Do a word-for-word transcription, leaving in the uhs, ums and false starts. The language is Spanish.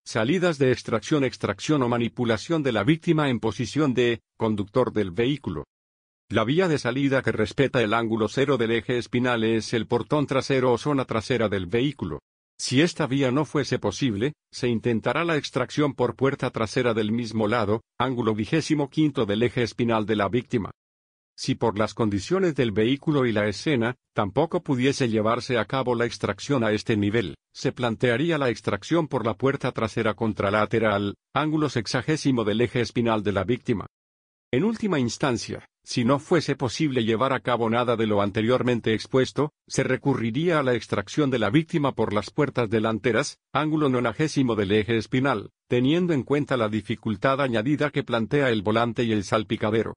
Salidas de extracción, extracción o manipulación de la víctima en posición de conductor del vehículo. La vía de salida que respeta el ángulo cero del eje espinal es el portón trasero o zona trasera del vehículo. Si esta vía no fuese posible, se intentará la extracción por puerta trasera del mismo lado, ángulo vigésimo quinto del eje espinal de la víctima. Si por las condiciones del vehículo y la escena, tampoco pudiese llevarse a cabo la extracción a este nivel, se plantearía la extracción por la puerta trasera contralateral, ángulo sexagésimo del eje espinal de la víctima. En última instancia, si no fuese posible llevar a cabo nada de lo anteriormente expuesto, se recurriría a la extracción de la víctima por las puertas delanteras, ángulo nonagésimo del eje espinal, teniendo en cuenta la dificultad añadida que plantea el volante y el salpicadero.